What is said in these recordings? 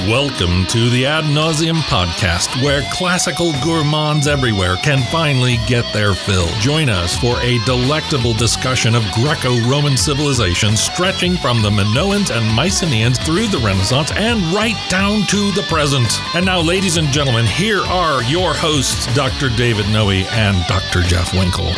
Welcome to the Ad Nauseam Podcast, where classical gourmands everywhere can finally get their fill. Join us for a delectable discussion of Greco-Roman civilization stretching from the Minoans and Mycenaeans through the Renaissance and right down to the present. And now, ladies and gentlemen, here are your hosts, Dr. David Noe and Dr. Jeff Winkle.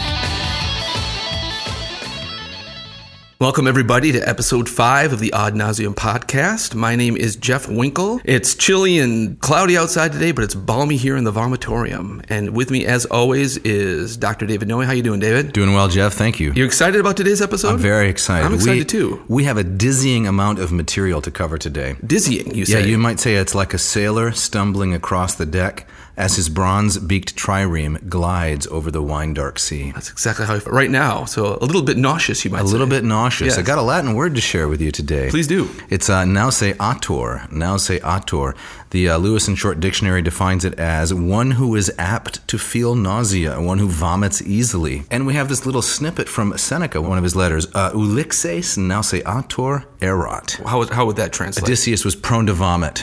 Welcome, everybody, to episode 5 of the Ad Nauseam Podcast. My name is Jeff Winkle. It's chilly and cloudy outside today, but it's balmy here in the vomitorium. And with me, as always, is Dr. David Noe. How you doing, David? Doing well, Jeff. Thank you. You excited about today's episode? I'm very excited. I'm excited, too. We have a dizzying amount of material to cover today. Dizzying, you say? Yeah, you might say it's like a sailor stumbling across the deck as his bronze-beaked trireme glides over the wine-dark sea. That's exactly how I feel right now. So a little bit nauseous, you might say. A little bit nauseous. Yes. I got a Latin word to share with you today. Please do. It's nause autor. Nause autor. The Lewis and Short Dictionary defines it as one who is apt to feel nausea, one who vomits easily. And we have this little snippet from Seneca, one of his letters. Ulixes nause autor erat. How would that translate? Odysseus was prone to vomit.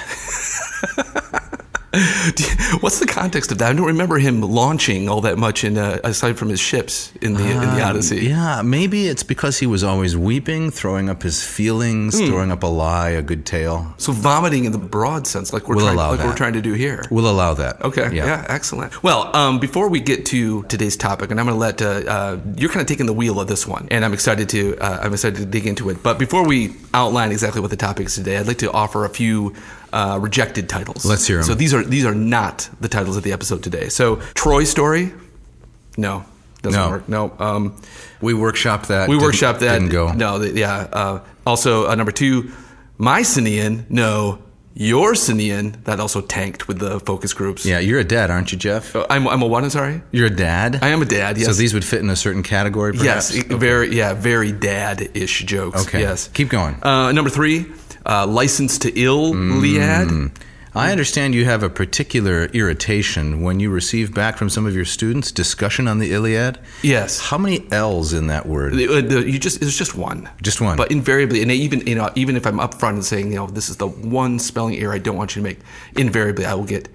What's the context of that? I don't remember him launching all that much aside from his ships in the Odyssey. Yeah, maybe it's because he was always weeping, throwing up his feelings, throwing up a lie, a good tale. So vomiting in the broad sense, like we're trying to do here. We'll allow that. Okay. Yeah, excellent. Well, before we get to today's topic, and I'm going to let you're kind of taking the wheel of this one, and I'm excited to dig into it. But before we outline exactly what the topic is today, I'd like to offer a few rejected titles. Let's hear them. So these are not the titles of the episode today. So Troy Story, no, doesn't work. No, we workshopped that. Didn't go. No, also number 2, Mycenaean, no. Yourcenaean, that also tanked with the focus groups. Yeah, you're a dad, aren't you, Jeff? I'm a what? I'm sorry. You're a dad. I am a dad. Yes. So these would fit in a certain category, perhaps? Yes, okay. Very dad-ish jokes. Okay. Yes. Keep going. Number 3, License to Iliad. I understand you have a particular irritation when you receive back from some of your students discussion on the Iliad. Yes. How many L's in that word? It's just one. Just one. But invariably, and even if I'm upfront and saying, this is the one spelling error I don't want you to make, invariably I will get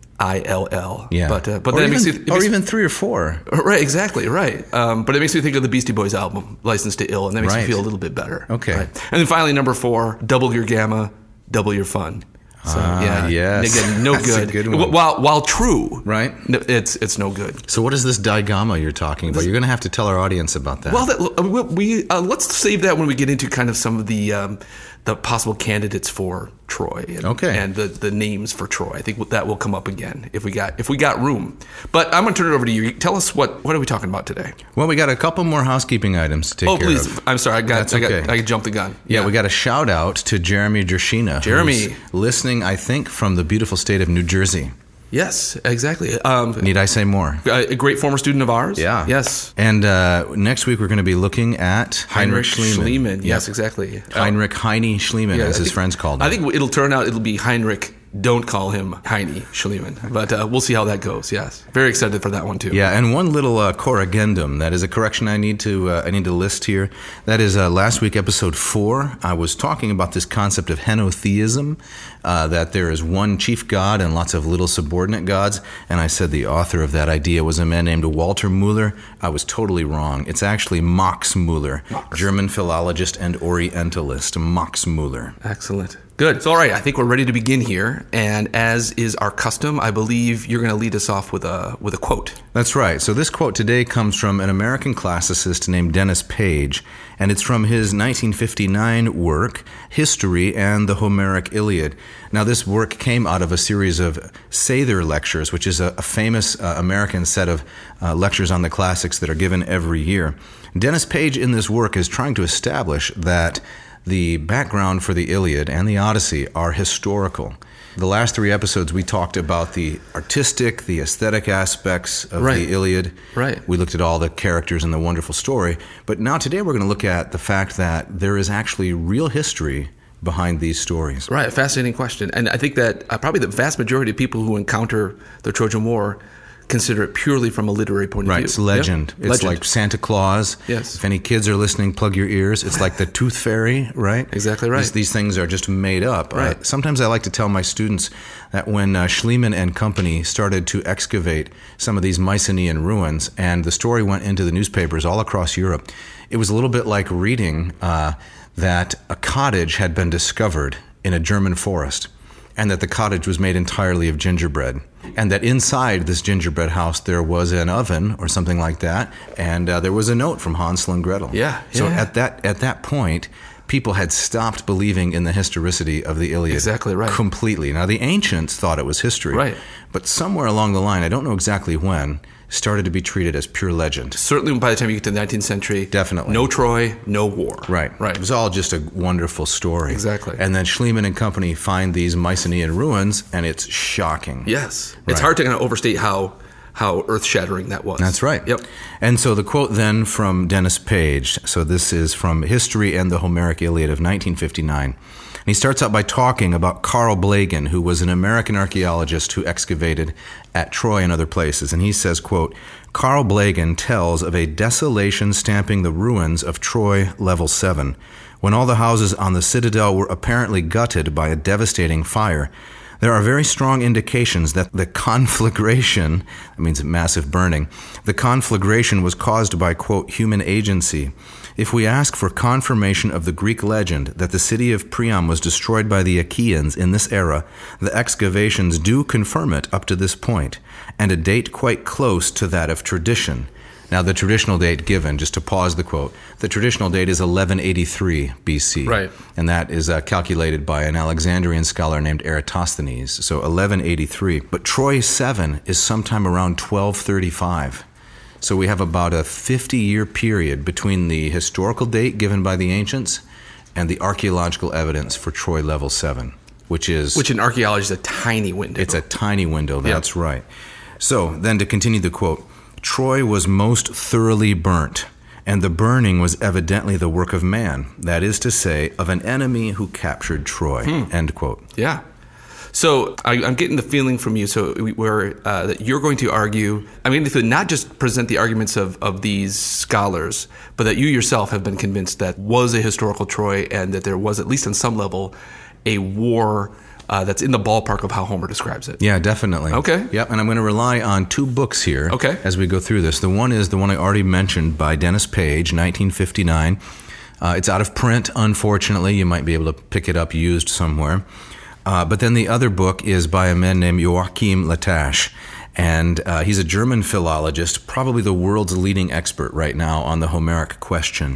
ILL. Yeah. But then even 3 or 4. Right. Exactly. Right. But it makes me think of the Beastie Boys album, License to Ill, and that makes me feel a little bit better. Okay. Right. And then finally, number 4, double your gamma, double your fun. So, yes. Again, no That's good. A good one. While true, right? It's no good. So what is this digamma you're talking about? You're going to have to tell our audience about that. Well, let's save that when we get into kind of some of the possible candidates for Troy and the names for Troy. I think that will come up again if we got room. But I'm going to turn it over to you. Tell us what are we talking about today? Well, we got a couple more housekeeping items to take care of. Oh, please. I'm sorry. I jumped the gun. Yeah, we got a shout out to Jeremy Jershina. Jeremy. Who's listening, I think, from the beautiful state of New Jersey. Yes, exactly. Need I say more? A great former student of ours. Yeah. Yes. And next week we're going to be looking at Heinrich Schliemann. Yep. Yes, exactly. Heinrich Heine Schliemann, as his friends called him. I think it'll be Heinrich. Don't call him Heine Schliemann. But we'll see how that goes, yes. Very excited for that one, too. Yeah, and one little corrigendum. That is a correction I need to list here. That is last week, episode 4. I was talking about this concept of henotheism, that there is one chief god and lots of little subordinate gods. And I said the author of that idea was a man named Walter Müller. I was totally wrong. It's actually Max Müller, German philologist and orientalist. Max Müller. Excellent. Good. So, all right, I think we're ready to begin here. And as is our custom, I believe you're going to lead us off with a quote. That's right. So this quote today comes from an American classicist named Dennis Page, and it's from his 1959 work, History and the Homeric Iliad. Now, this work came out of a series of Sather lectures, which is a famous American set of lectures on the classics that are given every year. Dennis Page in this work is trying to establish that the background for the Iliad and the Odyssey are historical. The last 3 episodes, we talked about the artistic, the aesthetic aspects of the Iliad. Right. We looked at all the characters and the wonderful story. But now today we're going to look at the fact that there is actually real history behind these stories. Right, a fascinating question. And I think that probably the vast majority of people who encounter the Trojan War consider it purely from a literary point of view. Right, it's legend. Yep. It's like Santa Claus. Yes. If any kids are listening, plug your ears. It's like the Tooth Fairy, right? Exactly right. These things are just made up. Right. Sometimes I like to tell my students that when Schliemann and company started to excavate some of these Mycenaean ruins, and the story went into the newspapers all across Europe, it was a little bit like reading that a cottage had been discovered in a German forest, and that the cottage was made entirely of gingerbread, and that inside this gingerbread house there was an oven or something like that, and there was a note from Hansel and Gretel. Yeah. So at that point, people had stopped believing in the historicity of the Iliad. Exactly right. Completely. Now, the ancients thought it was history. Right. But somewhere along the line, I don't know exactly when, started to be treated as pure legend. Certainly by the time you get to the 19th century. Definitely. No Troy, no war. Right. Right. It was all just a wonderful story. Exactly. And then Schliemann and company find these Mycenaean ruins, and it's shocking. Yes. Right. It's hard to kind of overstate how earth-shattering that was. That's right. Yep. And so the quote then from Dennis Page, so this is from History and the Homeric Iliad of 1959. And he starts out by talking about Carl Blagan, who was an American archaeologist who excavated at Troy and other places. And he says, quote, Carl Blagan tells of a desolation stamping the ruins of Troy Level 7, when all the houses on the citadel were apparently gutted by a devastating fire. There are very strong indications that the conflagration, that means massive burning, the conflagration was caused by, quote, human agency. If we ask for confirmation of the Greek legend that the city of Priam was destroyed by the Achaeans in this era, the excavations do confirm it up to this point, and a date quite close to that of tradition. Now, the traditional date given, just to pause the quote, the traditional date is 1183 BC. Right. And that is calculated by an Alexandrian scholar named Eratosthenes, so 1183. But Troy 7 is sometime around 1235. So we have about a 50-year period between the historical date given by the ancients and the archaeological evidence for Troy Level 7, which in archaeology is a tiny window. It's a tiny window, that's right. So then to continue the quote, Troy was most thoroughly burnt, and the burning was evidently the work of man, that is to say, of an enemy who captured Troy, end quote. Yeah. So I'm getting the feeling from you, that you're going to argue, I'm going to not just present the arguments of these scholars, but that you yourself have been convinced that was a historical Troy and that there was, at least on some level, a war that's in the ballpark of how Homer describes it. Yeah, definitely. Okay. Yep, and I'm going to rely on two books here as we go through this. The one is the one I already mentioned by Dennis Page, 1959. It's out of print, unfortunately. You might be able to pick it up used somewhere. But then the other book is by a man named Joachim Latache, and he's a German philologist, probably the world's leading expert right now on the Homeric question.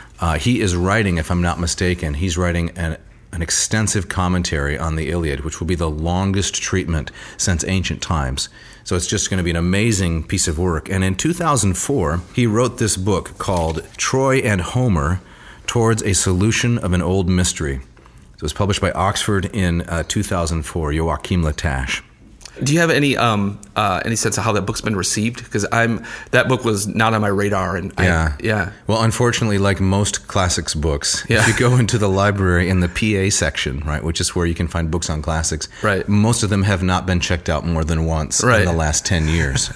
He is writing, if I'm not mistaken, he's writing an extensive commentary on the Iliad, which will be the longest treatment since ancient times. So it's just going to be an amazing piece of work. And in 2004, he wrote this book called Troy and Homer, Towards a Solution of an Old Mystery. So it was published by Oxford in 2004, Joachim Latache. Do you have any sense of how that book's been received? Because that book was not on my radar, and Well, unfortunately, like most classics books, if you go into the library in the PA section, right, which is where you can find books on classics, right, most of them have not been checked out more than once in the last 10 years.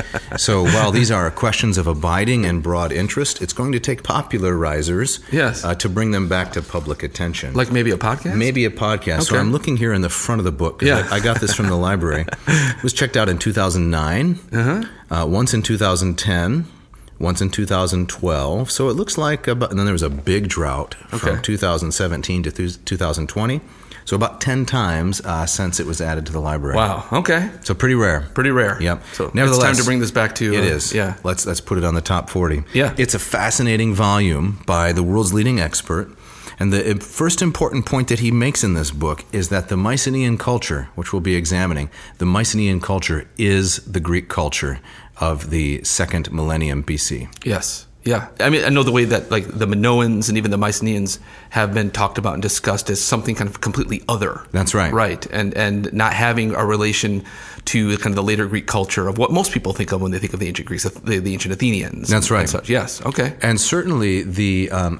So while these are questions of abiding and broad interest, it's going to take popularizers to bring them back to public attention. Like maybe a podcast? Maybe a podcast. Okay. So I'm looking here in the front of the book. I got this from the library. It was checked out in 2009, once in 2010, once in 2012. So it looks like and then there was a big drought from 2017 to 2020. So about 10 times since it was added to the library. Wow. Okay. So pretty rare. Pretty rare. Yep. So nevertheless, it's time to bring this back to... It is. Yeah. Let's put it on the top 40. Yeah. It's a fascinating volume by the world's leading expert. And the first important point that he makes in this book is that the Mycenaean culture, which we'll be examining, the Mycenaean culture is the Greek culture of the second millennium BC. Yes. Yeah. I mean, I know the way that like the Minoans and even the Mycenaeans have been talked about and discussed as something kind of completely other. That's right. Right. And not having a relation to kind of the later Greek culture of what most people think of when they think of the ancient Greeks, the ancient Athenians. That's right. And such. Yes. Okay. And certainly the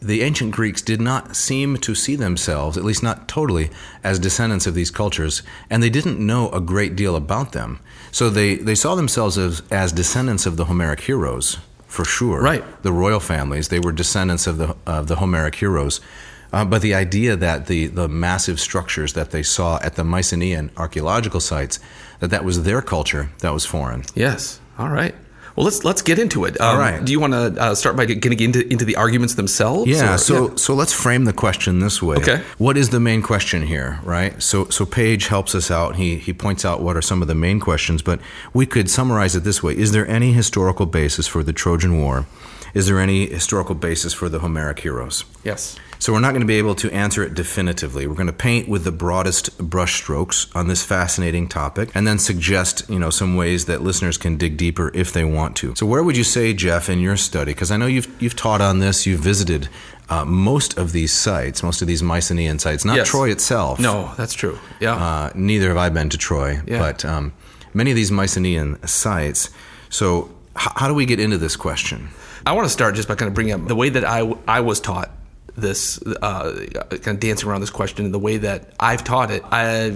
the ancient Greeks did not seem to see themselves, at least not totally, as descendants of these cultures, and they didn't know a great deal about them. So they saw themselves as descendants of the Homeric heroes, for sure. Right. The royal families, they were descendants of the Homeric heroes. But the idea that the massive structures that they saw at the Mycenaean archaeological sites, that was their culture, that was foreign. Yes. All right. Well, let's get into it. All right. Do you want to start by getting into the arguments themselves? Yeah. So let's frame the question this way. Okay. What is the main question here, right? So Page helps us out. He points out what are some of the main questions, but we could summarize it this way: is there any historical basis for the Trojan War? Is there any historical basis for the Homeric heroes? Yes. So we're not going to be able to answer it definitively. We're going to paint with the broadest brushstrokes on this fascinating topic, and then suggest, some ways that listeners can dig deeper if they want to. So where would you say, Jeff, in your study, because I know you've taught on this, you've visited most of these sites, most of these Mycenaean sites, not Yes. Troy itself. No, that's true. Yeah. Neither have I been to Troy, Yeah. but many of these Mycenaean sites. So how do we get into this question? I want to start just by kind of bringing up the way that I was taught this, kind of dancing around this question, and the way that I've taught it.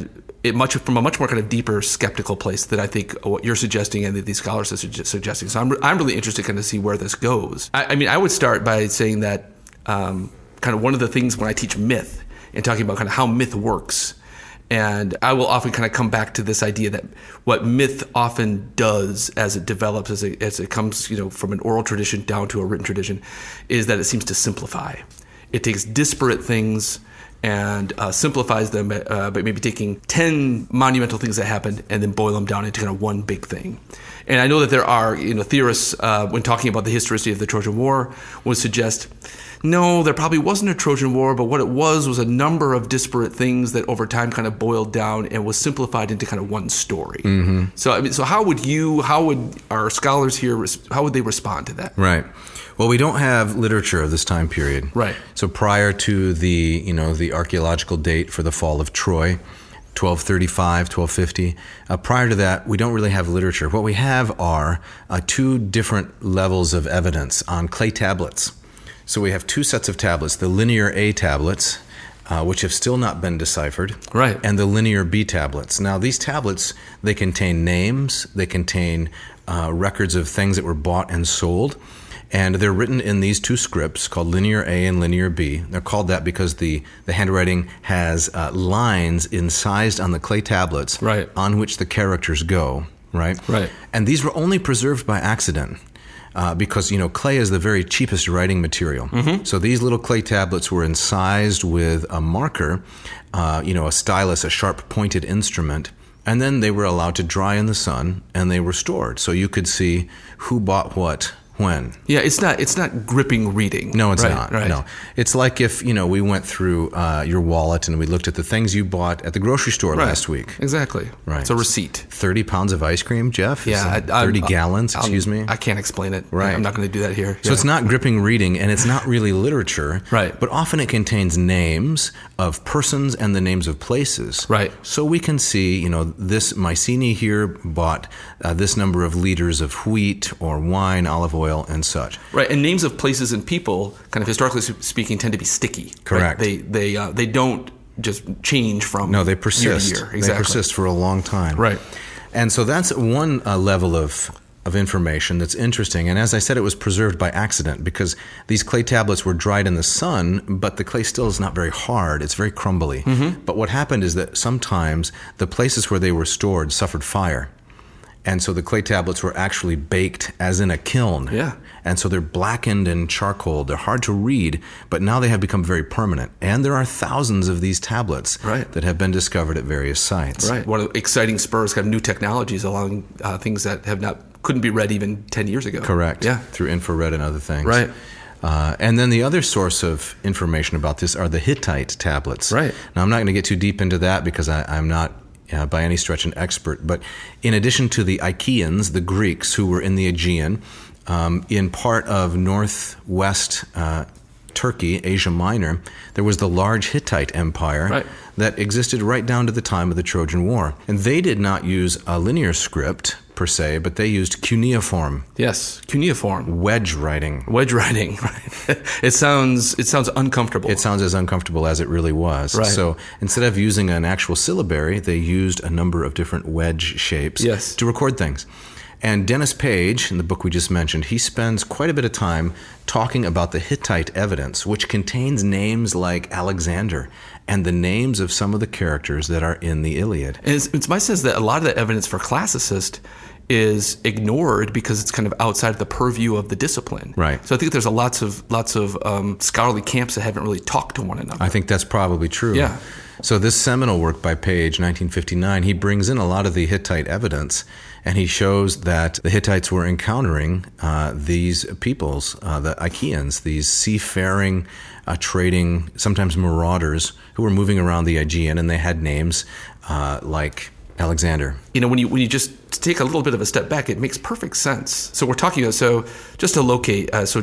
From a much more kind of deeper skeptical place that I think what you're suggesting and that these scholars are suggesting. So I'm really interested kind of see where this goes. I would start by saying that kind of one of the things when I teach myth and talking about kind of how myth works, and I will often kind of come back to this idea that what myth often does as it develops, as it comes, from an oral tradition down to a written tradition, is that it seems to simplify. It takes disparate things and simplifies them by maybe taking 10 monumental things that happened and then boil them down into kind of one big thing. And I know that there are theorists, when talking about the historicity of the Trojan War, would suggest, no, there probably wasn't a Trojan War, but what it was a number of disparate things that over time kind of boiled down and was simplified into kind of one story. Mm-hmm. So how would our scholars here, how would they respond to that? Right. Well, we don't have literature of this time period. Right. So prior to the archaeological date for the fall of Troy, 1235, 1250, prior to that, we don't really have literature. What we have are two different levels of evidence on clay tablets. So we have two sets of tablets, the Linear A tablets, which have still not been deciphered, right, and the Linear B tablets. Now, these tablets, they contain names, they contain records of things that were bought and sold, and they're written in these two scripts called Linear A and Linear B. They're called that because the handwriting has lines incised on the clay tablets, right, on which the characters go, right? Right. And these were only preserved by accident. Because, clay is the very cheapest writing material. Mm-hmm. So these little clay tablets were incised with a marker, a stylus, a sharp pointed instrument, and then they were allowed to dry in the sun, and they were stored. So you could see who bought what when. Yeah, it's not gripping reading. No, it's right, not. Right. No, it's like if we went through your wallet and we looked at the things you bought at the grocery store last week. Exactly. Right. It's a receipt. 30 pounds of ice cream, Jeff. Yeah, 30 gallons. Excuse me. I can't explain it. Right. I'm not going to do that here. So it's not gripping reading, and it's not really literature. Right. But often it contains names of persons and the names of places. Right. So we can see, this Mycenae here bought this number of liters of wheat or wine, olive oil, and such. Right, and names of places and people, kind of historically speaking, tend to be sticky. Correct. Right? They don't just change from they persist. year to year. Exactly. They persist for a long time. Right. And so that's one level of information that's interesting. And as I said, it was preserved by accident because these clay tablets were dried in the sun, but the clay still is not very hard. It's very crumbly. Mm-hmm. But what happened is that sometimes the places where they were stored suffered fire. And so the clay tablets were actually baked as in a kiln. Yeah. And so they're blackened and charcoal. They're hard to read, but now they have become very permanent. And there are thousands of these tablets that have been discovered at various sites. Right. One of the exciting spurs, kind of new technologies along things that couldn't be read even 10 years ago. Correct. Yeah. Through infrared and other things. Right. And then the other source of information about this are the Hittite tablets. Right. Now, I'm not going to get too deep into that because I'm not by any stretch an expert, but in addition to the Achaeans, the Greeks who were in the Aegean, in part of northwest Turkey, Asia Minor, there was the large Hittite Empire that existed right down to the time of the Trojan War. And they did not use a linear script per se, but they used cuneiform. Yes, cuneiform. Wedge writing. Wedge writing, right. It sounds uncomfortable. It sounds as uncomfortable as it really was. Right. So instead of using an actual syllabary, they used a number of different wedge shapes to record things. And Dennis Page, in the book we just mentioned, he spends quite a bit of time talking about the Hittite evidence, which contains names like Alexander and the names of some of the characters that are in the Iliad. And it's my sense that a lot of the evidence for classicists is ignored because it's kind of outside of the purview of the discipline. Right. So I think there's lots of scholarly camps that haven't really talked to one another. I think that's probably true. Yeah. So this seminal work by Page, 1959, he brings in a lot of the Hittite evidence, and he shows that the Hittites were encountering these peoples, the Achaeans, these seafaring, trading, sometimes marauders, who were moving around the Aegean, and they had names like Alexander. When you just take a little bit of a step back, it makes perfect sense. So we're talking about, so just to locate, so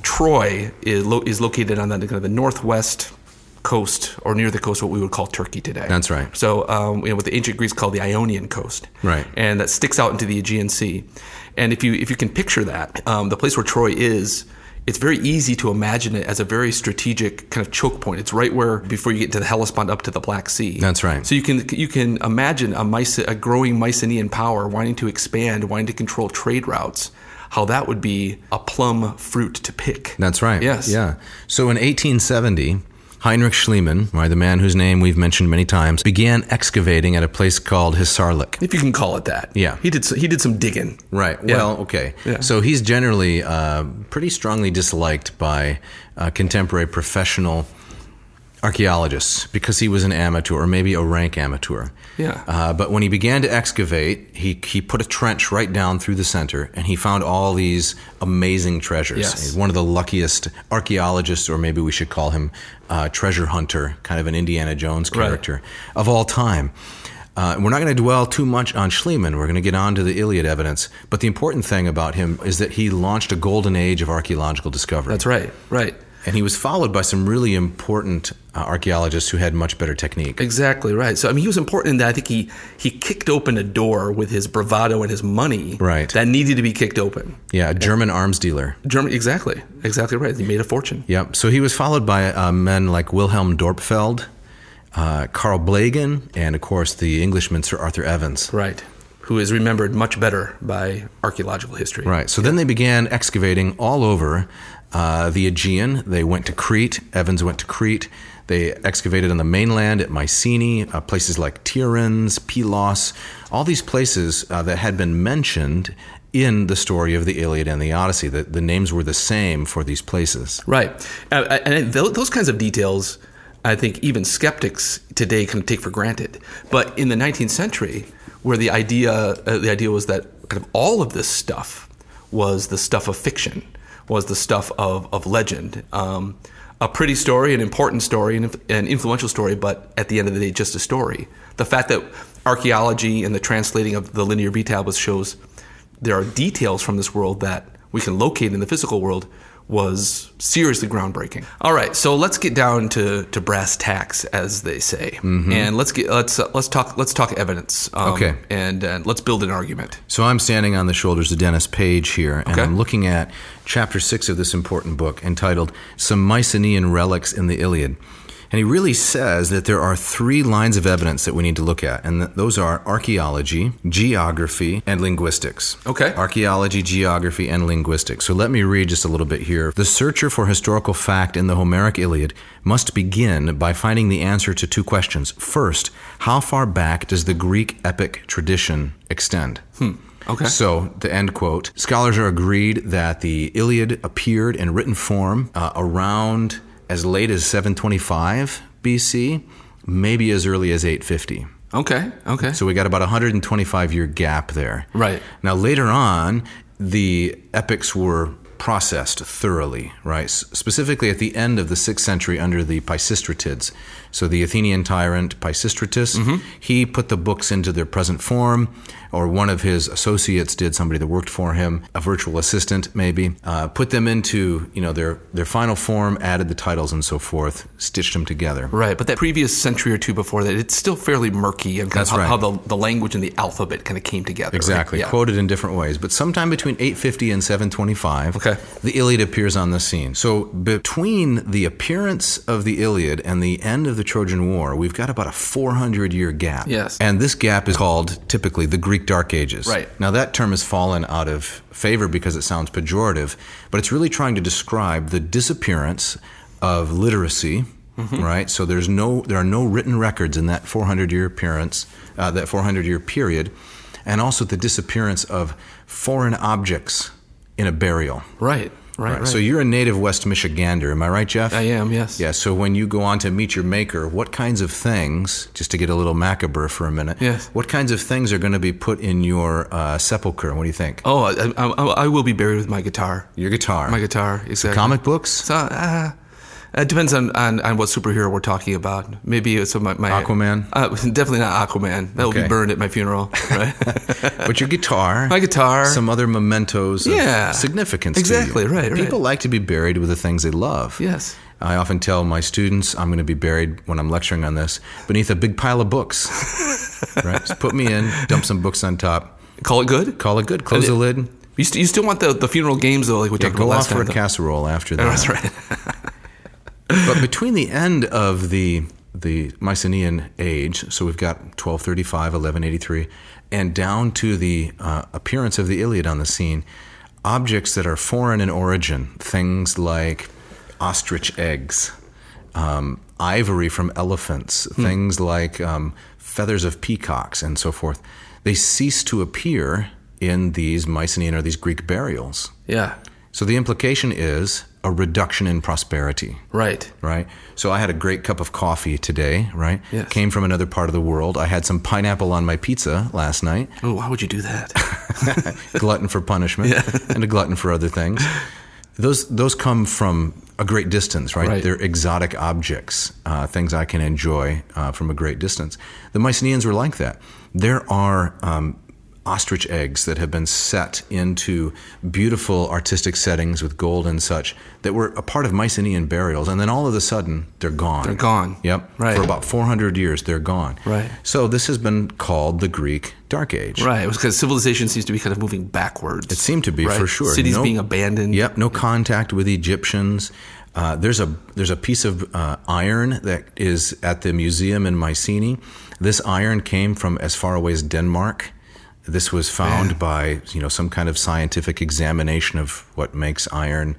Troy is located on the kind of the northwest coast, or near the coast, what we would call Turkey today. That's right. So, what the ancient Greeks called the Ionian coast. Right. And that sticks out into the Aegean Sea. And if you can picture that, the place where Troy is, it's very easy to imagine it as a very strategic kind of choke point. It's right where, before you get to the Hellespont up to the Black Sea. That's right. So you can imagine a growing Mycenaean power wanting to expand, wanting to control trade routes, how that would be a plum fruit to pick. That's right. Yes. Yeah. So in 1870, Heinrich Schliemann, right, the man whose name we've mentioned many times, began excavating at a place called Hisarlik. If you can call it that. Yeah. He did some digging. Right. Yeah. Well, okay. Yeah. So he's generally pretty strongly disliked by contemporary professional archaeologists because he was an amateur, or maybe a rank amateur. Yeah. But when he began to excavate, he put a trench right down through the center, and he found all these amazing treasures. Yes. He's one of the luckiest archaeologists, or maybe we should call him treasure hunter, kind of an Indiana Jones character, of all time. We're not going to dwell too much on Schliemann. We're going to get on to the Iliad evidence. But the important thing about him is that he launched a golden age of archaeological discovery. That's right. Right. And he was followed by some really important archaeologists who had much better technique. Exactly right. So, he was important in that I think he kicked open a door with his bravado and his money that needed to be kicked open. Yeah, a German arms dealer. Exactly right. He made a fortune. Yep. So he was followed by men like Wilhelm Dorpfeld, Carl Blegen, and, of course, the Englishman Sir Arthur Evans. Right. Who is remembered much better by archaeological history. Right. So then they began excavating all over the Aegean. They went to Crete. Evans went to Crete. They excavated on the mainland at Mycenae, places like Tiryns, Pylos, all these places that had been mentioned in the story of the Iliad and the Odyssey. The names were the same for these places. Right. And those kinds of details, I think even skeptics today can take for granted. But in the 19th century, where the idea was that kind of all of this stuff was the stuff of fiction, was the stuff of legend. A pretty story, an important story, an influential story, but at the end of the day, just a story. The fact that archaeology and the translating of the Linear B tablets shows there are details from this world that we can locate in the physical world was seriously groundbreaking. All right, so let's get down to brass tacks, as they say, and let's talk evidence. Okay, and let's build an argument. So I'm standing on the shoulders of Dennis Page here, and I'm looking at chapter 6 of this important book entitled "Some Mycenaean Relics in the Iliad." And he really says that there are 3 lines of evidence that we need to look at, and those are archaeology, geography, and linguistics. Okay. Archaeology, geography, and linguistics. So let me read just a little bit here. The searcher for historical fact in the Homeric Iliad must begin by finding the answer to 2 questions. First, how far back does the Greek epic tradition extend? Okay. So, the end quote. Scholars are agreed that the Iliad appeared in written form around as late as 725 BC, maybe as early as 850. Okay. So we got about a 125-year gap there. Right. Now, later on, the epics were processed thoroughly, right? Specifically at the end of the 6th century under the Pisistratids. So the Athenian tyrant Pisistratus, he put the books into their present form, or one of his associates did, somebody that worked for him, a virtual assistant maybe, put them into their final form, added the titles and so forth, stitched them together. Right, but that previous century or two before that, it's still fairly murky and how the language and the alphabet kind of came together. Exactly, right? Quoted in different ways. But sometime between 850 and 725, the Iliad appears on the scene. So between the appearance of the Iliad and the end of the Trojan War, we've got about a 400-year gap. Yes. And this gap is called typically the Greek Dark Ages. Right. Now that term has fallen out of favor because it sounds pejorative, but it's really trying to describe the disappearance of literacy, right? So there are no written records in that 400-year appearance, that 400-year period, and also the disappearance of foreign objects in a burial. Right. So you're a native West Michigander, am I right, Jeff? I am, yes. Yeah, so when you go on to meet your maker, what kinds of things, just to get a little macabre for a minute, what kinds of things are going to be put in your sepulcher? What do you think? Oh, I will be buried with my guitar. Your guitar? My guitar, exactly. So comic books? So, it depends on what superhero we're talking about. Maybe it's my Aquaman? Definitely not Aquaman. That will be burned at my funeral, right? But your guitar. My guitar. Some other mementos of significance exactly, to you. Right. People like to be buried with the things they love. Yes. I often tell my students I'm going to be buried, when I'm lecturing on this, beneath a big pile of books. Right? Just put me in, dump some books on top. Call it good? Call it good. Close the lid. You still want the funeral games, though, like we talked about last time. Go off for a casserole after that. That's right. But between the end of the Mycenaean age, so we've got 1235, 1183, and down to the appearance of the Iliad on the scene, objects that are foreign in origin, things like ostrich eggs, ivory from elephants, things like feathers of peacocks, and so forth, they cease to appear in these Mycenaean or these Greek burials. Yeah. So the implication is a reduction in prosperity. Right. So I had a great cup of coffee today, right? Yes. Came from another part of the world. I had some pineapple on my pizza last night. Oh, why would you do that? Glutton for punishment and a glutton for other things. Those come from a great distance, right? They're exotic objects, things I can enjoy from a great distance. The Mycenaeans were like that. There are ostrich eggs that have been set into beautiful artistic settings with gold and such that were a part of Mycenaean burials, and then all of a sudden they're gone. They're gone. Yep. Right. For about 400 years they're gone. Right. So this has been called the Greek Dark Age. Right. It was because civilization seems to be kind of moving backwards. It seemed to be, for sure. Cities being abandoned. Yep. No contact with Egyptians. There's a piece of iron that is at the museum in Mycenae. This iron came from as far away as Denmark. This was found by some kind of scientific examination of what makes iron,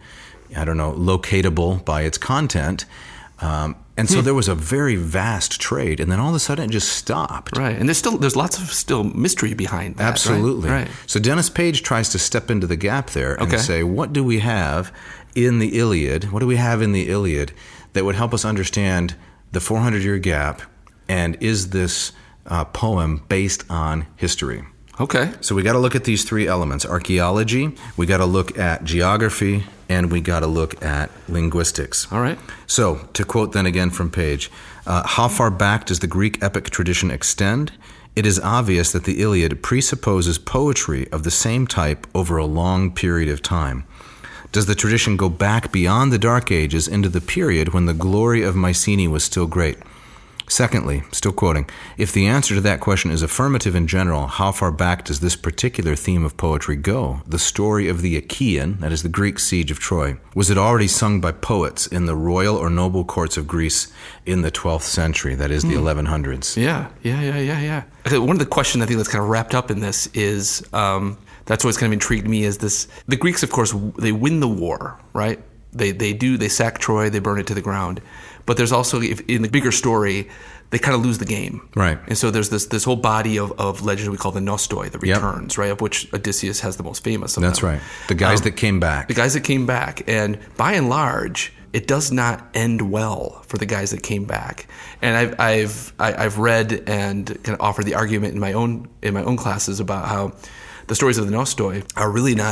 locatable by its content. And so there was a very vast trade, and then all of a sudden it just stopped. Right, and there's lots of still mystery behind that. Absolutely. Right. So Dennis Page tries to step into the gap there and say, what do we have in the Iliad? What do we have in the Iliad that would help us understand the 400-year gap, and is this poem based on history? Okay. So we got to look at these three elements: archaeology, we got to look at geography, and we got to look at linguistics. All right. So to quote then again from Page, how far back does the Greek epic tradition extend? It is obvious that the Iliad presupposes poetry of the same type over a long period of time. Does the tradition go back beyond the Dark Ages into the period when the glory of Mycenae was still great? Secondly, still quoting, if the answer to that question is affirmative in general, how far back does this particular theme of poetry go? The story of the Achaean, that is the Greek siege of Troy, was it already sung by poets in the royal or noble courts of Greece in the 12th century, that is the 1100s? Yeah. One of the questions I think that's kind of wrapped up in this is, that's what's kind of intrigued me, is this: the Greeks, of course, they win the war, right? They sack Troy, they burn it to the ground. But there's also, in the bigger story, they kind of lose the game. Right. And so there's this whole body of legend we call the Nostoi, the returns, right, of which Odysseus has the most famous of them. That's right. The guys that came back. The guys that came back. And by and large, it does not end well for the guys that came back. And I've read and kind of offered the argument in my own classes about how the stories of the Nostoi are really not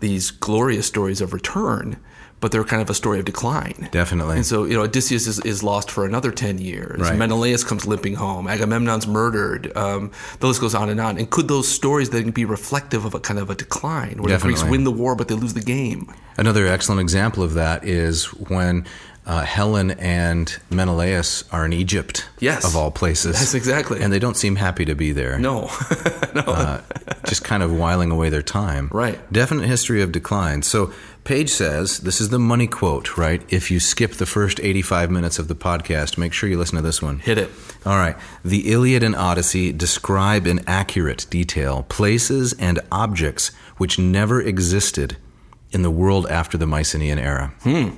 these glorious stories of return, but they're kind of a story of decline. Definitely. And so, Odysseus is lost for another 10 years. Right. Menelaus comes limping home. Agamemnon's murdered. The list goes on. And could those stories then be reflective of a kind of a decline, where the Greeks win the war, but they lose the game? Another excellent example of that is when Helen and Menelaus are in Egypt, yes, of all places. Yes, exactly. And they don't seem happy to be there. No. No. Just kind of whiling away their time. Right. Definite history of decline. So Page says, this is the money quote, right? If you skip the first 85 minutes of the podcast, make sure you listen to this one. Hit it. All right. The Iliad and Odyssey describe in accurate detail places and objects which never existed in the world after the Mycenaean era.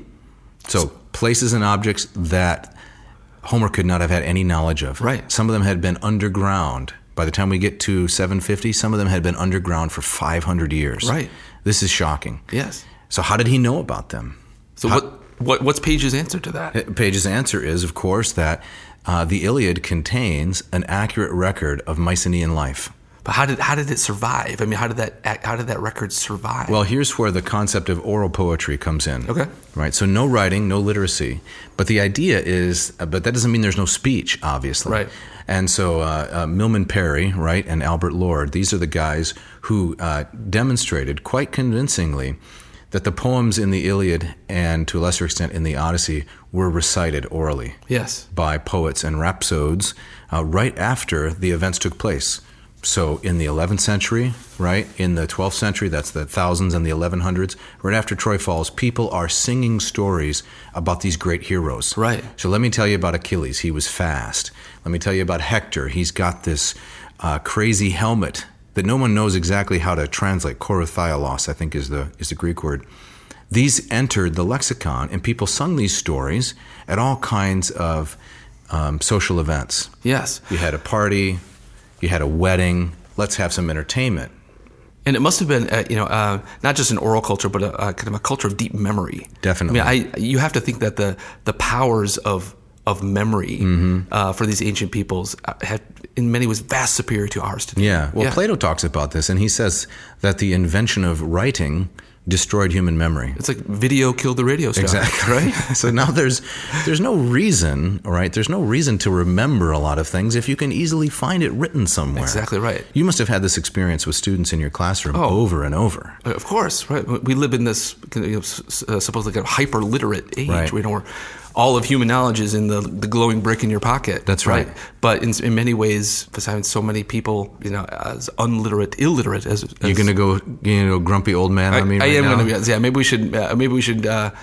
So places and objects that Homer could not have had any knowledge of. Right. Some of them had been underground. By the time we get to 750, some of them had been underground for 500 years. Right. This is shocking. Yes. So how did he know about them? So what's Page's answer to that? Page's answer is, of course, that the Iliad contains an accurate record of Mycenaean life. But how did it survive? I mean, how did that record survive? Well, here's where the concept of oral poetry comes in. Okay. Right. So no writing, no literacy, but the idea is, but that doesn't mean there's no speech, obviously. Right. And so Milman Parry, right, and Albert Lord, these are the guys who demonstrated quite convincingly that the poems in the Iliad and to a lesser extent in the Odyssey were recited orally. Yes. By poets and rhapsodes right after the events took place. So in the 11th century, right, in the 12th century, that's the thousands and the 1100s, right after Troy falls, people are singing stories about these great heroes. Right. So let me tell you about Achilles. He was fast. Let me tell you about Hector. He's got this crazy helmet that no one knows exactly how to translate. Korothiolos, I think, is the Greek word. These entered the lexicon, and people sung these stories at all kinds of social events. Yes. You had a party. You had a wedding. Let's have some entertainment. And it must have been, not just an oral culture, but a kind of a culture of deep memory. Definitely. I mean, you have to think that the powers of memory for these ancient peoples had, in many ways, vast superior to ours today. Yeah. Well, Plato talks about this, and he says that the invention of writing destroyed human memory. It's like video killed the radio star. Exactly. Right? So now there's no reason, right? There's no reason to remember a lot of things if you can easily find it written somewhere. Exactly right. You must have had this experience with students in your classroom over and over. Of course, right? We live in this supposedly kind of hyper-literate age, right, where all of human knowledge is in the glowing brick in your pocket. That's right. But in many ways, besides having so many people, as illiterate as you're going to go grumpy old man on me right now? I am going to be. Yeah, maybe we should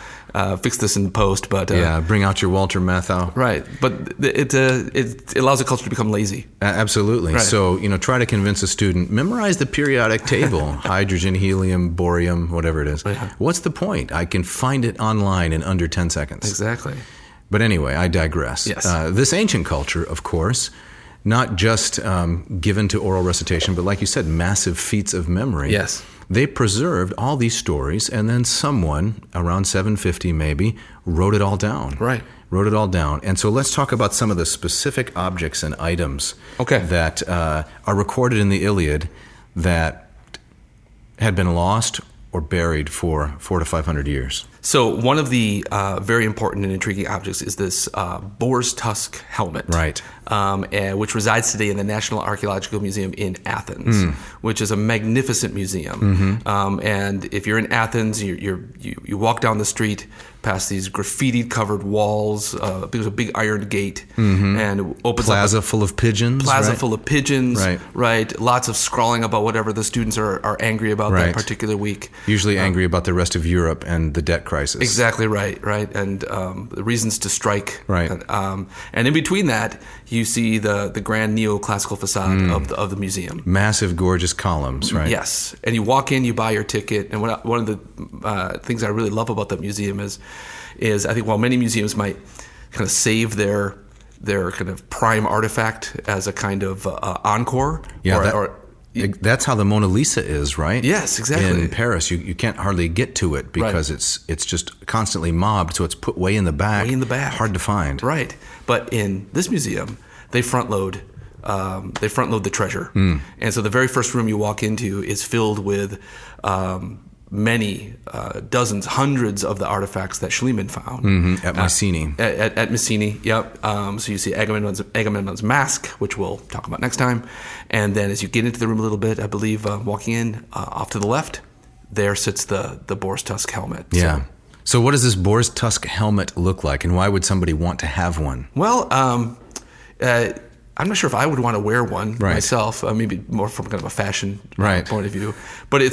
fix this in post. But bring out your Walter Matthau. Right, but it allows a culture to become lazy. Absolutely. Right. So try to convince a student, memorize the periodic table: hydrogen, helium, borium, whatever it is. Right. What's the point? I can find it online in under 10 seconds. Exactly. But anyway, I digress. Yes. This ancient culture, of course, not just given to oral recitation, but like you said, massive feats of memory. Yes. They preserved all these stories, and then someone, around 750 maybe, wrote it all down. Right. Wrote it all down. And so let's talk about some of the specific objects and items that are recorded in the Iliad that had been lost or buried for 400 to 500 years. So one of the very important and intriguing objects is this boar's tusk helmet, right? Which resides today in the National Archaeological Museum in Athens, which is a magnificent museum. And if you're in Athens, you walk down the street past these graffiti-covered walls. There's a big iron gate, and it opens plaza full of pigeons. Full of pigeons, right? Lots of scrawling about whatever the students are angry about that particular week. Usually angry about the rest of Europe and the debt crisis. Exactly right, and the reasons to strike. Right. And in between that, you see the grand neoclassical facade of the museum. Massive, gorgeous columns, right? Yes. And you walk in, you buy your ticket, and one of the things I really love about that museum is I think while many museums might kind of save their kind of prime artifact as a kind of encore, that's how the Mona Lisa is, right? Yes, exactly. In Paris, you can't hardly get to it because it's just constantly mobbed, so it's put way in the back. Hard to find. Right. But in this museum, they front load the treasure. And so the very first room you walk into is filled with many, dozens, hundreds of the artifacts that Schliemann found. At Mycenae. At Mycenae, yep. So you see Agamemnon's mask, which we'll talk about next time. And then as you get into the room a little bit, I believe walking in, off to the left, there sits the boar's tusk helmet. Yeah. So what does this boar's tusk helmet look like, and why would somebody want to have one? Well, I'm not sure if I would want to wear one myself. Maybe more from kind of a fashion point of view. But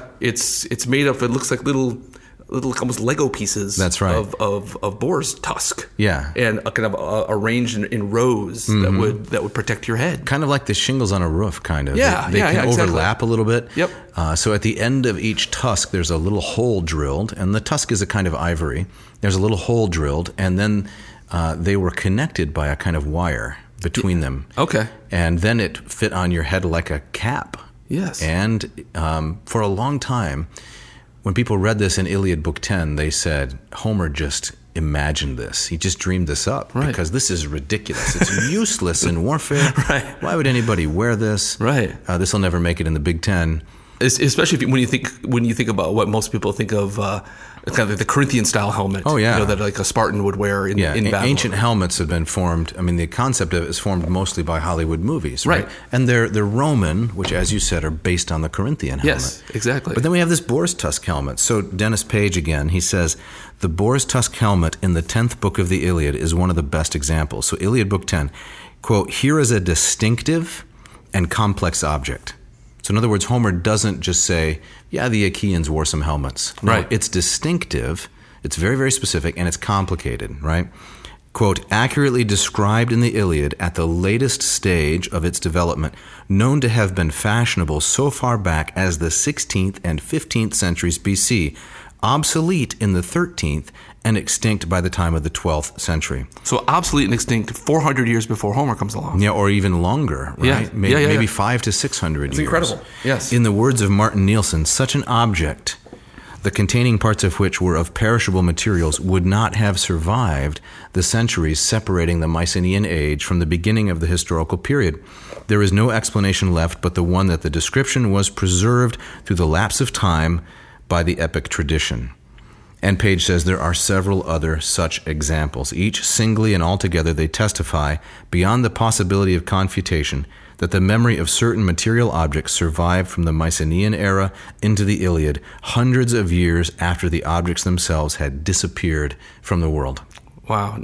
it's made of. It looks like little almost Lego pieces. That's right. Of boar's tusk. Yeah. And kind of arranged in rows that would protect your head. Kind of like the shingles on a roof, kind of. Yeah. They can overlap a little bit. Yep. So at the end of each tusk, there's a little hole drilled, and the tusk is a kind of ivory. There's a little hole drilled, and then they were connected by a kind of wire between them. Okay. And then it fit on your head like a cap. Yes. And for a long time, when people read this in Iliad Book 10, they said, Homer just imagined this. He just dreamed this up because this is ridiculous. It's useless in warfare. Right. Why would anybody wear this? Right. This will never make it in the Big Ten. Especially when you think about what most people think of, kind of like the Corinthian style helmet. Oh yeah, that like a Spartan would wear in battle. Ancient helmets have been formed. I mean, the concept of it is formed mostly by Hollywood movies, right? And they're Roman, which, as you said, are based on the Corinthian helmet. Yes, exactly. But then we have this boar's tusk helmet. So Dennis Page again, he says the boar's tusk helmet in the 10th book of the Iliad is one of the best examples. So Iliad Book 10, quote, "Here is a distinctive and complex object." So in other words, Homer doesn't just say, yeah, the Achaeans wore some helmets. No, right. It's distinctive, it's very, very specific, and it's complicated, right? Quote, "Accurately described in the Iliad at the latest stage of its development, known to have been fashionable so far back as the 16th and 15th centuries BC, obsolete in the 13th, and extinct by the time of the 12th century." So obsolete and extinct 400 years before Homer comes along. Yeah, or even longer, right? Yeah. Maybe 500 to 600 years. It's incredible, yes. In the words of Martin Nielsen, such an object, the containing parts of which were of perishable materials, would not have survived the centuries separating the Mycenaean age from the beginning of the historical period. There is no explanation left but the one that the description was preserved through the lapse of time by the epic tradition. And Page says there are several other such examples. Each singly and altogether they testify, beyond the possibility of confutation, that the memory of certain material objects survived from the Mycenaean era into the Iliad hundreds of years after the objects themselves had disappeared from the world. Wow.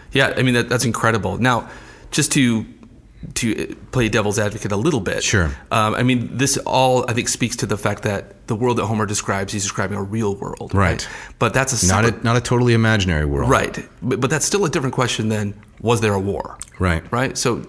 That's incredible. Now, just to play devil's advocate a little bit. Sure. This all, I think, speaks to the fact that the world that Homer describes, he's describing a real world. Right. But that's not a totally imaginary world. Right. But that's still a different question than, was there a war? Right. Right? So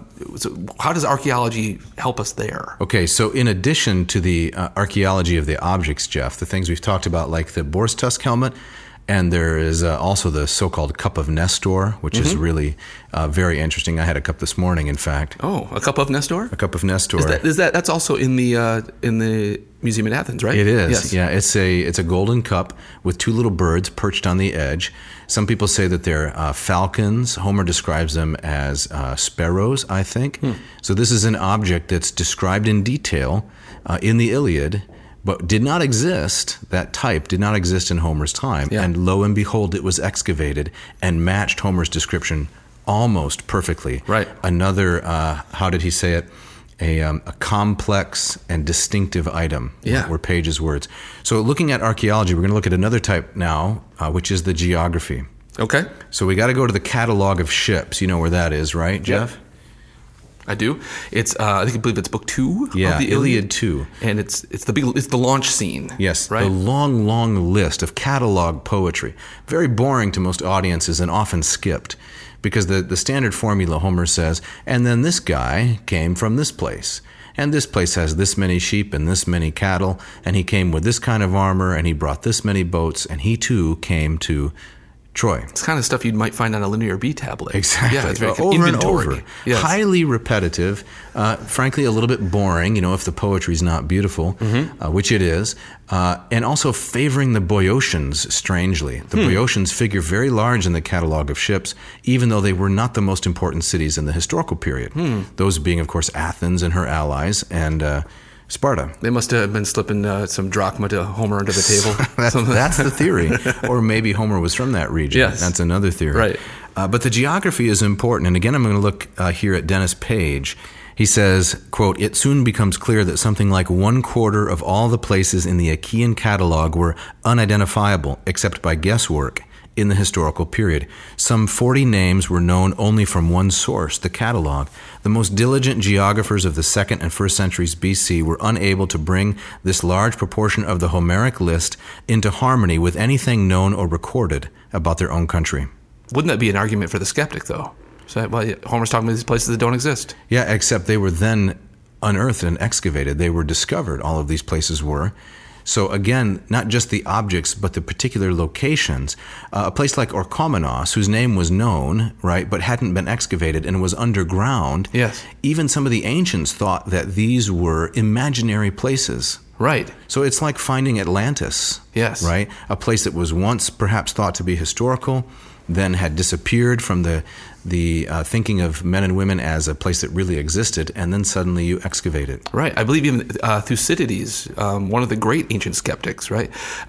how does archaeology help us there? Okay, so in addition to the archaeology of the objects, Jeff, the things we've talked about, like the boar's tusk helmet, and there is also the so-called Cup of Nestor, which is really very interesting. I had a cup this morning, in fact. Oh, a Cup of Nestor? A Cup of Nestor. That's also in the museum in Athens, right? It is. Yes. Yeah, it's a golden cup with two little birds perched on the edge. Some people say that they're falcons. Homer describes them as sparrows, I think. So this is an object that's described in detail in the Iliad, but did not exist, that type did not exist in Homer's time. Yeah. And lo and behold, it was excavated and matched Homer's description almost perfectly. Right. Another, how did he say it? A complex and distinctive item, were Page's words. So looking at archaeology, we're going to look at another type now, which is the geography. Okay. So we got to go to the catalog of ships. You know where that is, right, Jeff? Yep. I do. It's I believe it's book 2 of the Iliad 2. And it's the launch scene. Yes, right? The long list of catalog poetry. Very boring to most audiences and often skipped, because the standard formula, Homer says, and then this guy came from this place. And this place has this many sheep and this many cattle, and he came with this kind of armor, and he brought this many boats, and he too came to Troy. It's kind of stuff you might find on a linear B tablet. Exactly. Yeah, it's very over inventory. And over. Yes. Highly repetitive. Frankly, a little bit boring, if the poetry's not beautiful, which it is. And also favoring the Boeotians, strangely. The Boeotians figure very large in the catalog of ships, even though they were not the most important cities in the historical period. Those being, of course, Athens and her allies, and Sparta. They must have been slipping some drachma to Homer under the table. That's the theory. Or maybe Homer was from that region. Yes. That's another theory. Right. But the geography is important. And again, I'm going to look here at Dennis Page. He says, quote, "It soon becomes clear that something like 1/4 of all the places in the Achaean catalog were unidentifiable, except by guesswork, in the historical period. Some 40 names were known only from one source, the catalog. The most diligent geographers of the 2nd and 1st centuries BC were unable to bring this large proportion of the Homeric list into harmony with anything known or recorded about their own country." Wouldn't that be an argument for the skeptic, though? So, well, Homer's talking about these places that don't exist. Yeah, except they were then unearthed and excavated. They were discovered, all of these places were. So again, not just the objects, but the particular locations. A place like Orchomenos, whose name was known, right, but hadn't been excavated and was underground. Yes. Even some of the ancients thought that these were imaginary places. Right. So it's like finding Atlantis. Yes. Right? A place that was once perhaps thought to be historical, then had disappeared from the thinking of men and women as a place that really existed, and then suddenly you excavate it. Right. I believe even Thucydides, one of the great ancient skeptics, right?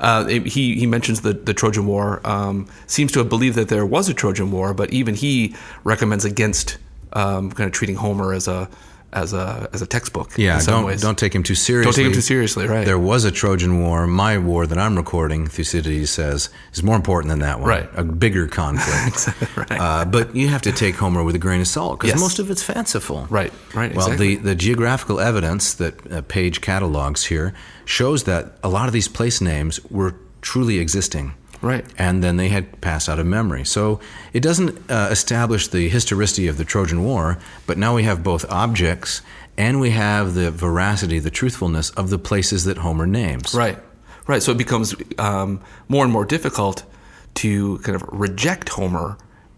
He mentions the Trojan War, seems to have believed that there was a Trojan War, but even he recommends against kind of treating Homer as a textbook. Yeah, in some ways. Don't take him too seriously. Don't take him too seriously, right? There was a Trojan War. My war that I'm recording, Thucydides says, is more important than that one. Right. A bigger conflict. Right. But you have to take Homer with a grain of salt because Yes. most of it's fanciful. Right. Right. Well, exactly. the geographical evidence that Page catalogs here shows that a lot of these place names were truly existing. Right. And then they had passed out of memory. So it doesn't establish the historicity of the Trojan War, but now we have both objects and we have the veracity, the truthfulness of the places that Homer names. Right. Right. So it becomes more and more difficult to kind of reject Homer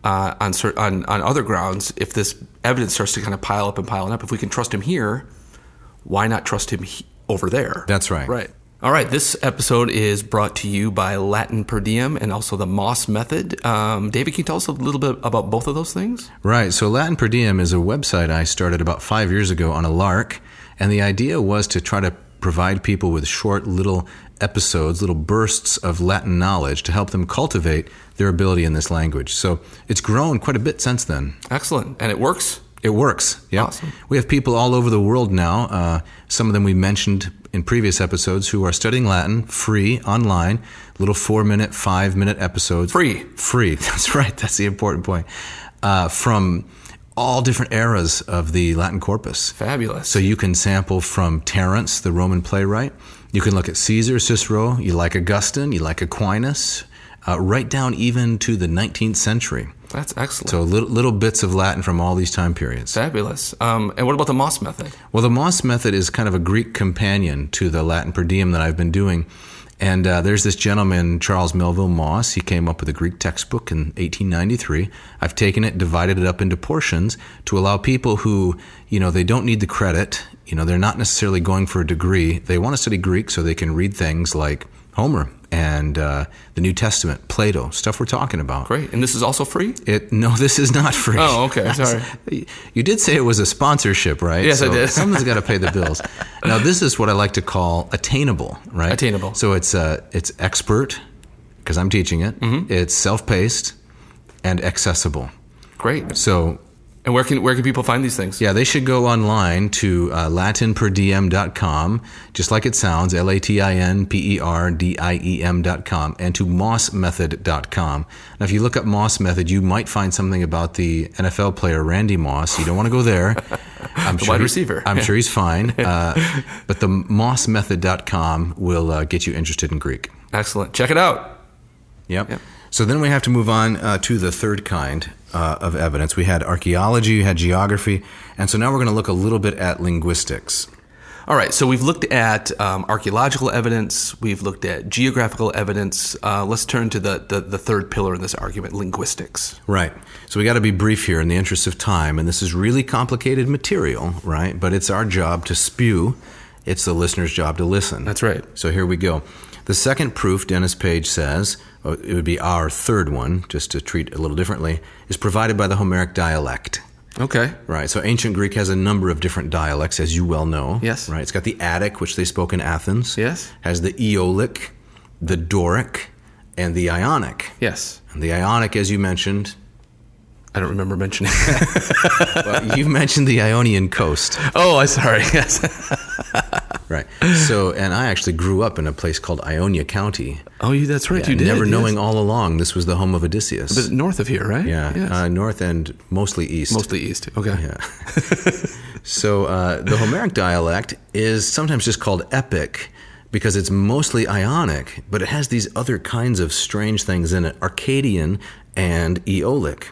on other grounds if this evidence starts to kind of pile up and pile up. If we can trust him here, why not trust him over there? That's right. Right. All right, this episode is brought to you by Latin Per Diem and also the Moss Method. David, can you tell us a little bit about both of those things? Right. So Latin Per Diem is a website I started about 5 years ago on a lark, and the idea was to try to provide people with short little episodes, little bursts of Latin knowledge to help them cultivate their ability in this language. So it's grown quite a bit since then. Excellent. And it works? It works. Yeah. Awesome. We have people all over the world now. Some of them we mentioned in previous episodes who are studying Latin free online, little 4-minute, 5-minute episodes. Free. That's right. That's the important point. From all different eras of the Latin corpus. Fabulous. So you can sample from Terence, the Roman playwright. You can look at Caesar, Cicero. You like Augustine. You like Aquinas. Right down even to the 19th century. That's excellent. So little bits of Latin from all these time periods. Fabulous. And what about the Moss Method? Well, the Moss Method is kind of a Greek companion to the Latin Per Diem that I've been doing. And there's this gentleman, Charles Melville Moss. He came up with a Greek textbook in 1893. I've taken it, divided it up into portions to allow people who, they don't need the credit. They're not necessarily going for a degree. They want to study Greek so they can read things like Homer and the New Testament, Plato, stuff we're talking about. Great. And this is also free? No, this is not free. Oh, okay. Sorry. You did say it was a sponsorship, right? Yes, so I did. Someone's got to pay the bills. Now, this is what I like to call attainable, right? Attainable. So it's expert, because I'm teaching it. Mm-hmm. It's self-paced and accessible. Great. So... And where can people find these things? Yeah, they should go online to latinperdiem.com, just like it sounds, LATINPERDIEM.com, and to mossmethod.com. Now, if you look up Moss Method, you might find something about the NFL player Randy Moss. You don't want to go there. The wide receiver. I'm sure he's fine. But the mossmethod.com will get you interested in Greek. Excellent. Check it out. Yep. So then we have to move on to the third kind of evidence. We had archaeology, we had geography, and so now we're going to look a little bit at linguistics. All right, so we've looked at archaeological evidence, we've looked at geographical evidence. Let's turn to the third pillar in this argument, linguistics. Right. So we got to be brief here in the interest of time, and this is really complicated material, right? But it's our job to spew. It's the listener's job to listen. That's right. So here we go. The second proof, Dennis Page says, it would be our third one, just to treat it a little differently, is provided by the Homeric dialect. Okay. Right. So ancient Greek has a number of different dialects, as you well know. Yes. Right. It's got the Attic, which they spoke in Athens. Yes. Has the Aeolic, the Doric, and the Ionic. Yes. And the Ionic, as you mentioned. I don't remember mentioning. Well, you mentioned the Ionian coast. Oh, I'm sorry. Yes. Right. So, and I actually grew up in a place called Ionia County. Oh, that's right. Yeah, you did. Never knowing all along this was the home of Odysseus. But north of here, right? Yeah. Yes. North and mostly east. Mostly east. Okay. Yeah. So the Homeric dialect is sometimes just called epic because it's mostly Ionic, but it has these other kinds of strange things in it, Arcadian and Aeolic.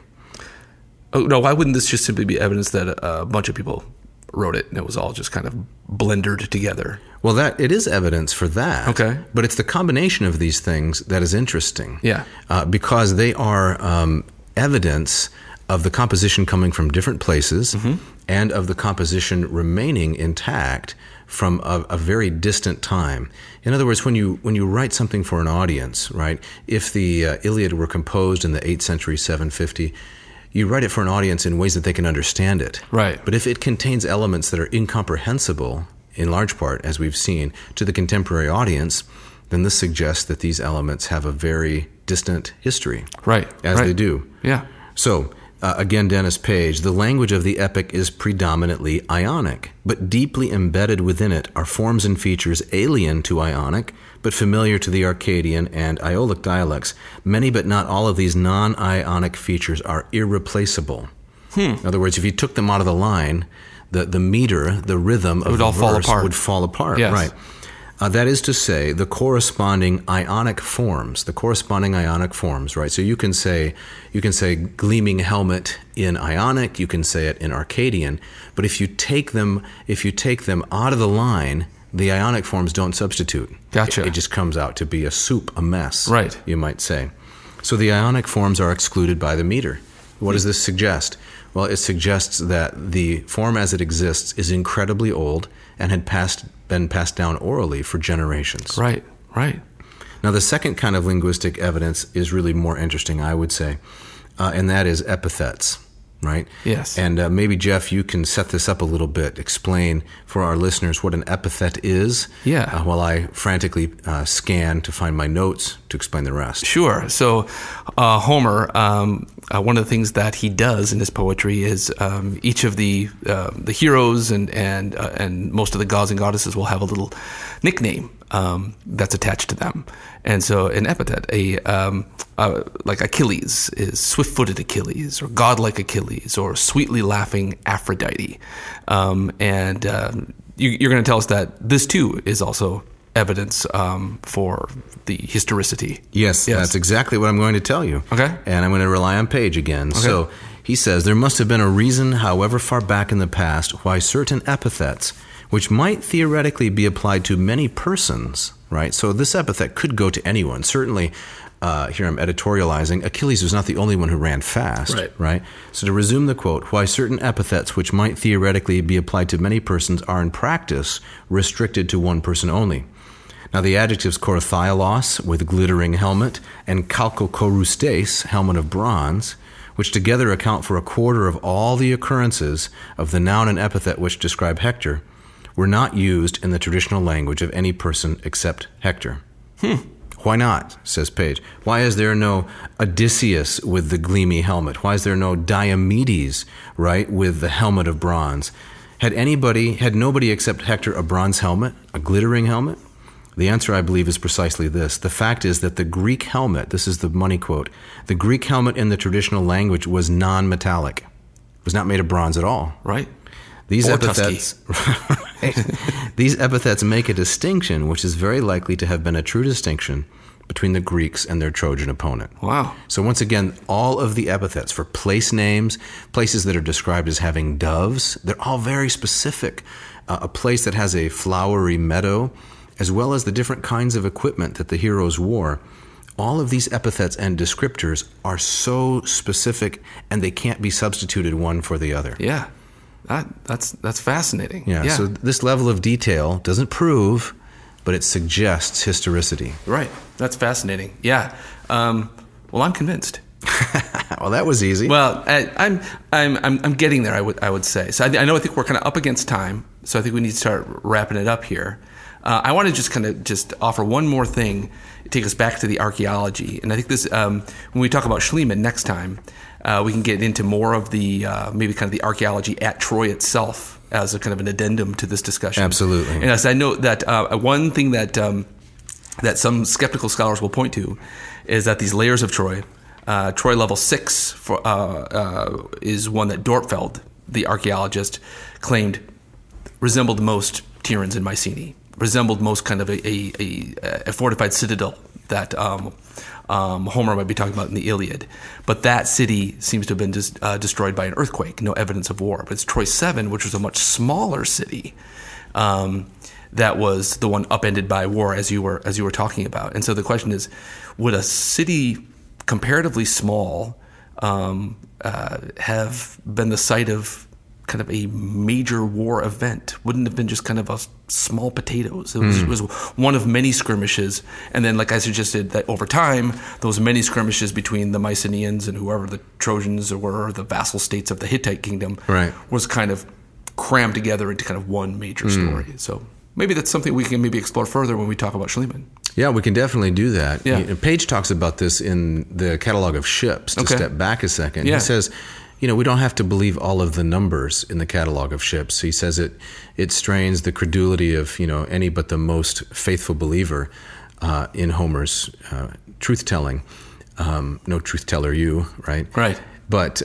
Oh, no, why wouldn't this just simply be evidence that a bunch of people wrote it and it was all just kind of blendered together? Well, it is evidence for that. Okay. But it's the combination of these things that is interesting. Yeah. Because they are evidence of the composition coming from different places and of the composition remaining intact from a very distant time. In other words, when you write something for an audience, right? If the Iliad were composed in the 8th century, 750, you write it for an audience in ways that they can understand it. Right. But if it contains elements that are incomprehensible, in large part, as we've seen, to the contemporary audience, then this suggests that these elements have a very distant history. Right. As they do. Yeah. So, again, Dennis Page, the language of the epic is predominantly Ionic, but deeply embedded within it are forms and features alien to Ionic, but familiar to the Arcadian and Aeolic dialects. Many but not all of these non-Ionic features are irreplaceable. In other words, if you took them out of the line, the meter, the rhythm of the verse would fall apart. Yes. Right. That is to say, the corresponding Ionic forms, right? So you can say gleaming helmet in Ionic, you can say it in Arcadian, but if you take them out of the line, the Ionic forms don't substitute. Gotcha. It just comes out to be a soup, a mess, right? You might say. So the Ionic forms are excluded by the meter. What does this suggest? Well, it suggests that the form as it exists is incredibly old and had been passed down orally for generations. Right, right. Now, the second kind of linguistic evidence is really more interesting, I would say, and that is epithets, right? Yes. And maybe, Jeff, you can set this up a little bit, explain for our listeners what an epithet is, while I frantically scan to find my notes to explain the rest. Sure. So Homer, one of the things that he does in his poetry is each of the heroes and most of the gods and goddesses will have a little nickname that's attached to them. And so an epithet, like Achilles is swift-footed Achilles, or godlike Achilles, or sweetly laughing Aphrodite. And you're going to tell us that this too is also evidence for the historicity. Yes, that's exactly what I'm going to tell you. Okay. And I'm going to rely on Page again. Okay. So he says, there must have been a reason, however far back in the past, why certain epithets, which might theoretically be applied to many persons, right? So this epithet could go to anyone. Certainly, here I'm editorializing, Achilles was not the only one who ran fast, right? So to resume the quote, why certain epithets which might theoretically be applied to many persons are in practice restricted to one person only. Now the adjectives korathialos, with glittering helmet, and kalkokorustes, helmet of bronze, which together account for a quarter of all the occurrences of the noun and epithet which describe Hector, were not used in the traditional language of any person except Hector. Why not, says Page. Why is there no Odysseus with the gleamy helmet? Why is there no Diomedes, right, with the helmet of bronze? Had nobody except Hector a bronze helmet, a glittering helmet? The answer, I believe, is precisely this. The fact is that the Greek helmet, this is the money quote, the Greek helmet in the traditional language was non-metallic. It was not made of bronze at all. Right. These epithets make a distinction which is very likely to have been a true distinction between the Greeks and their Trojan opponent. Wow. So once again, all of the epithets for place names, places that are described as having doves, they're all very specific. A place that has a flowery meadow, as well as the different kinds of equipment that the heroes wore, all of these epithets and descriptors are so specific and they can't be substituted one for the other. Yeah. That's fascinating. Yeah, so this level of detail doesn't prove, but it suggests historicity. Right. That's fascinating. Yeah. Well, I'm convinced. Well, that was easy. Well, I'm getting there. I would say. So I think we're kind of up against time. So I think we need to start wrapping it up here. I want to just offer one more thing, take us back to the archaeology, and I think this when we talk about Schliemann next time, we can get into more of the maybe kind of the archaeology at Troy itself as a kind of an addendum to this discussion. Absolutely. And as I know that one thing that that some skeptical scholars will point to is that these layers of Troy, Troy level 6 is one that Dorpfeld, the archaeologist, claimed resembled most Tiryns and Mycenae, resembled most kind of a fortified citadel that Homer might be talking about in the Iliad. But that city seems to have been destroyed by an earthquake, no evidence of war. But it's Troy 7, which was a much smaller city, that was the one upended by war, as you were talking about. And so the question is, would a city comparatively small have been the site of kind of a major war event? Wouldn't have been just kind of a small potatoes. It was one of many skirmishes, and then, like I suggested, that over time, those many skirmishes between the Mycenaeans and whoever the Trojans were, the vassal states of the Hittite kingdom, was kind of crammed together into kind of one major story. So maybe that's something we can maybe explore further when we talk about Schliemann. Yeah, we can definitely do that. Yeah. Page talks about this in the Catalog of Ships. To step back a second, yeah. He says, we don't have to believe all of the numbers in the Catalog of Ships. He says it strains the credulity of any but the most faithful believer in Homer's truth-telling. No truth-teller you, right? Right. But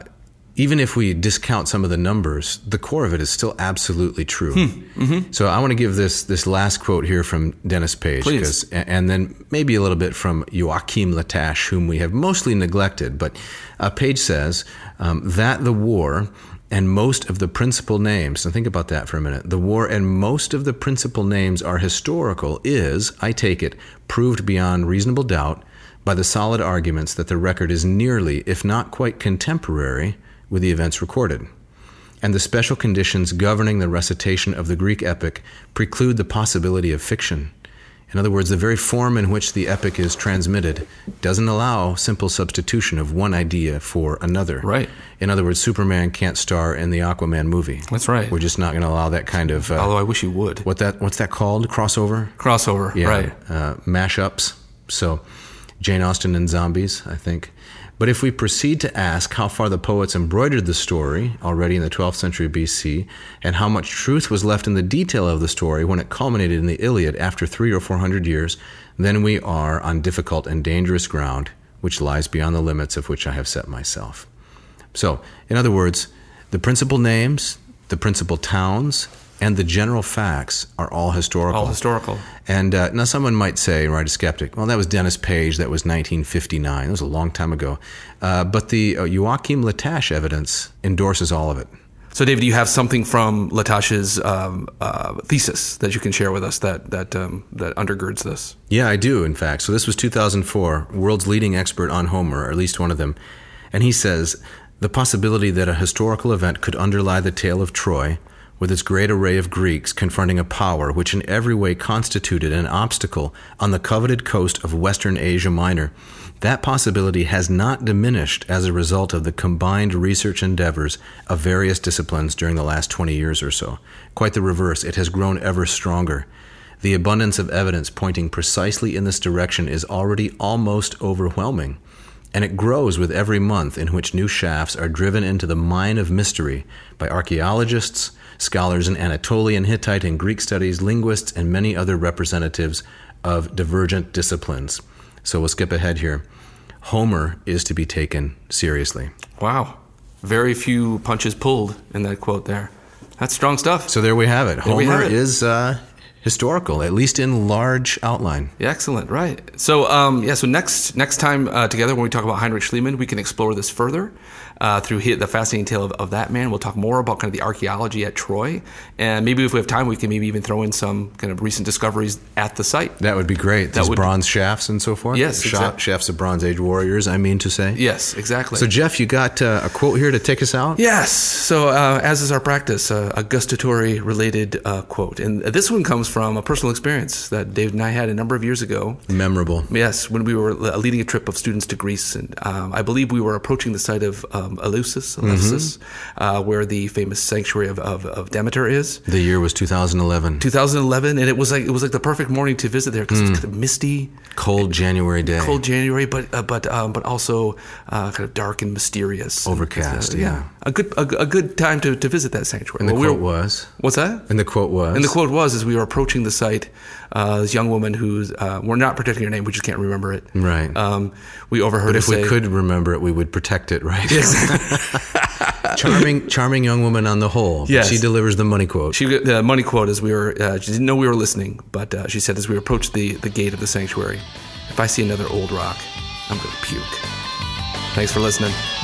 even if we discount some of the numbers, the core of it is still absolutely true. Mm-hmm. So I want to give this last quote here from Dennis Page, and then maybe a little bit from Joachim Latache, whom we have mostly neglected. But Page says that the war and most of the principal names, and think about that for a minute, the war and most of the principal names are historical is, I take it, proved beyond reasonable doubt by the solid arguments that the record is nearly, if not quite contemporary, with the events recorded, and the special conditions governing the recitation of the Greek epic preclude the possibility of fiction. In other words, the very form in which the epic is transmitted doesn't allow simple substitution of one idea for another. Right. In other words, Superman can't star in the Aquaman movie. That's right. We're just not going to allow that kind of... although I wish you would. What's that called? Crossover? Crossover, yeah, right. Mashups. So, Jane Austen and zombies, I think. But if we proceed to ask how far the poets embroidered the story already in the 12th century BC, and how much truth was left in the detail of the story when it culminated in the Iliad after 300 or 400 years, then we are on difficult and dangerous ground, which lies beyond the limits of which I have set myself. So, in other words, the principal names, the principal towns, and the general facts are all historical. All historical. And now someone might say, right, a skeptic, well, that was Dennis Page, that was 1959. That was a long time ago. But the Joachim Latache evidence endorses all of it. So, David, you have something from Latache's thesis that you can share with us that undergirds this? Yeah, I do, in fact. So this was 2004, world's leading expert on Homer, or at least one of them. And he says, the possibility that a historical event could underlie the tale of Troy, with its great array of Greeks confronting a power which in every way constituted an obstacle on the coveted coast of Western Asia Minor, that possibility has not diminished as a result of the combined research endeavors of various disciplines during the last 20 years or so. Quite the reverse, it has grown ever stronger. The abundance of evidence pointing precisely in this direction is already almost overwhelming, and it grows with every month in which new shafts are driven into the mine of mystery by archaeologists, scholars in Anatolian, Hittite, and Greek studies, linguists, and many other representatives of divergent disciplines. So we'll skip ahead here. Homer is to be taken seriously. Wow. Very few punches pulled in that quote there. That's strong stuff. So there we have it. Homer is historical, at least in large outline. Yeah, excellent, right. So, so next time together when we talk about Heinrich Schliemann, we can explore this further through the fascinating tale of that man. We'll talk more about kind of the archaeology at Troy, and maybe if we have time, we can maybe even throw in some kind of recent discoveries at the site. That would be great. Those bronze shafts and so forth? Yes, exactly. Shafts of Bronze Age warriors, I mean to say. Yes, exactly. So, Jeff, you got a quote here to take us out? Yes. So, as is our practice, a gustatory-related quote. And this one comes from a personal experience that David and I had a number of years ago. Memorable. Yes, when we were leading a trip of students to Greece. And I believe we were approaching the site of Eleusis, where the famous sanctuary of Demeter is. The year was 2011. 2011, and it was like the perfect morning to visit there because it's kind of misty. Cold January day. Cold January, but also kind of dark and mysterious. Overcast, yeah. A good time to visit that sanctuary. And the quote was? What's that? And the quote was? And the quote was, as we were approaching the site, this young woman who's, we're not protecting her name, we just can't remember it. Right. We overheard her say... But if we could remember it, we would protect it, right? Exactly. Charming young woman on the whole. Yes. She delivers the money quote. The money quote is she didn't know we were listening, but she said as we approached the gate of the sanctuary, if I see another old rock, I'm going to puke. Thanks for listening.